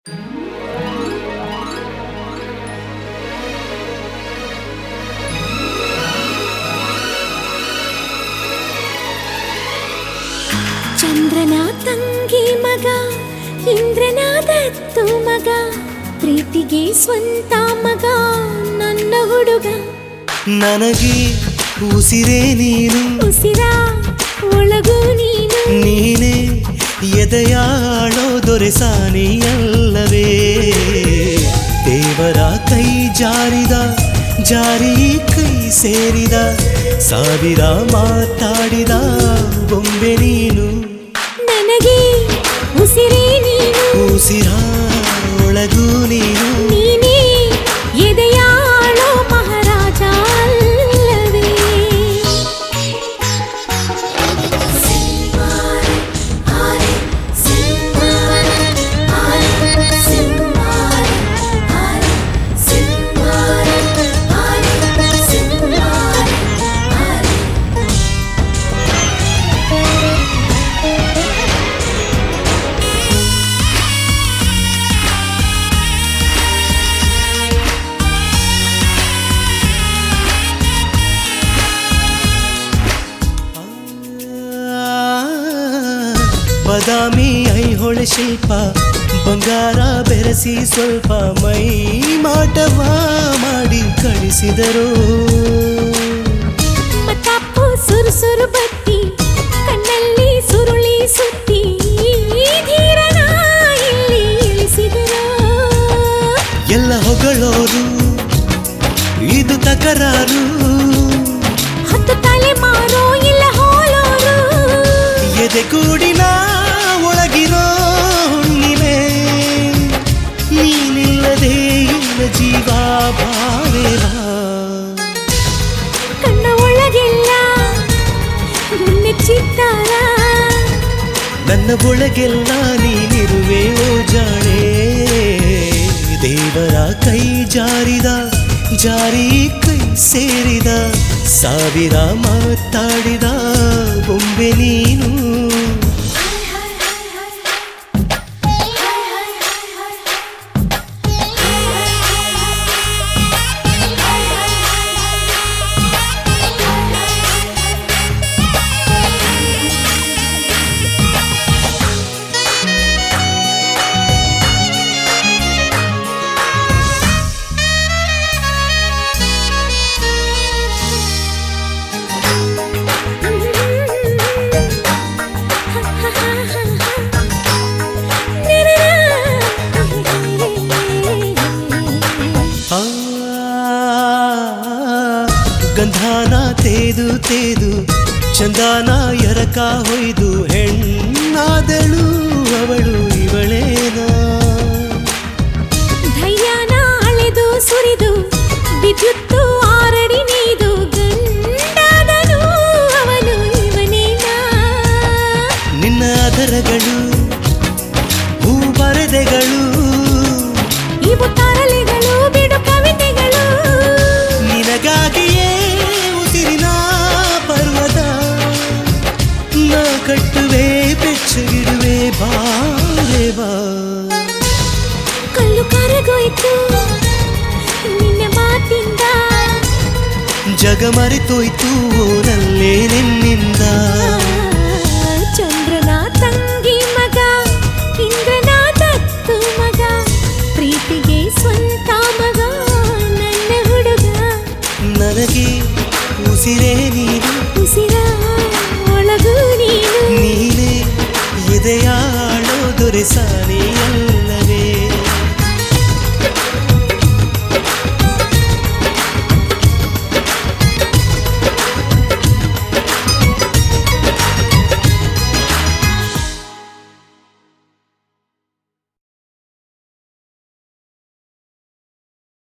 ಚಂದ್ರನ ತಂಗಿ ಮಗ ಇಂದ್ರನ ದತ್ತು ಮಗ ಪ್ರೀತಿಗೆ ಸ್ವಂತ ಮಗ ನನ್ನ ಹುಡುಗ ನನಗೆ ಉಸಿರೇ ನೀನು ಉಸಿರ ಒಳಗೂ ನೀನು ನೀನೇ ಎದೆಯಾಳೋ ದೊರೆಸಾನಿಯಲ್ಲವೇ ದೇವರ ಕೈ ಜಾರಿದ ಜಾರಿ ಕೈ ಸೇರಿದ ಸಾವಿರ ಮಾತಾಡಿದ ಬೊಂಬೆ ನೀನು ನನಗೆ ಉಸಿರೇ ನೀನು ಉಸಿರ ಒಳಗೂ ನೀನು ನೀನೇ ಎದೆಯಾಳೋ ಮಹಾರಾಜ ಅಲ್ಲವೇ ಬದಾಮಿ ಐಹೊಳೆ ಶಿಲ್ಪ ಬಂಗಾರ ಬೆರೆಸಿ ಸ್ವಲ್ಪ ಮೈ ಮಾಟವ ಮಾಡಿ ಕಳಿಸಿದರು ಮತ್ತಾಪು ಸುರು ಬತ್ತಿ ಕಣ್ಣಲ್ಲಿ ಸುರುಳಿ ಸುತ್ತಿ ಧೀರನ ಇಲ್ಲಿ ಇಳಿಸಿದರು ಎಲ್ಲ ಹೊಗಳೋರು ಇದು ತಕರಾರು ಹತ್ತು ತಲೆ ಮಾರೋ ಇಲ್ಲ ಹೋಲೋರು ಎದೆಗೂಡಿನ ಒಳಗಿರೋ ಹುಣ್ಣಿಮೆ ನೀನಿಲ್ಲದೆ ಇಲ್ಲ ಜೀವ ಭಾವೇವಾ ಕಣ್ಣ ಒಳಗೆಲ್ಲ ಗುಣ್ಣೆ ಚಿತ್ತಾರ ನನ್ನ ಒಳಗೆಲ್ಲ ನೀನಿರುವೆ ಓ ಜಾಣೆ ದೇವರ ಕೈ ಜಾರಿದ ಜಾರಿ ಕೈ ಸೇರಿದ ಸಾವಿರ ಮಾತಾಡಿದ ಬೊಂಬೆ ನೀನು ಗಂಧಾನ ತೇದು ತೇದು ಚಂದಾನ ಎರಕ ಹೊಯ್ದು ಹೆಣ್ಣಾದಳು ಅವಳು ಇವಳೇನಾ ಧೈರ್ಯನ ಅಳೆದು ಸುರಿದು ವಿದ್ಯುತ್ತು ಆರಡಿ ನೀದು ಗಂಡಾದನು ಅವನು ಇವನೇನಾ ನಿನ್ನ ಅದರಗಳು ಹೂ ಬರೆದೆಗಳು ಇವು ತರಲೆಗಳು ಬಿಡು ಕವಿತೆಗಳು ನಿನಗಾಗಿಯೇ ಉಸಿರಿನ ಪರ್ವತ ನಾ ಕಟ್ಟುವೆ ಬೆಚ್ಚಗಿಡುವೆ ಬಾರೆ ಬಾ ಕಲ್ಲು ಕರಗೋಯ್ತು ನಿನ್ನ ಮಾತಿಂದ ಜಗ ಮರೆತೋಯ್ತು ಓನಲ್ಲೇ ನಿನ್ನಿಂದ ಚಂದ್ರನ ತಂಗಿ ಮಗ ಇಂದ್ರನ ದತ್ತು ಮಗ ಪ್ರೀತಿಗೆ ಸ್ವಂತ ಮಗ ನನ್ನ ಹುಡುಗ ನನಗೆ ಉಸಿರೇ ನೀ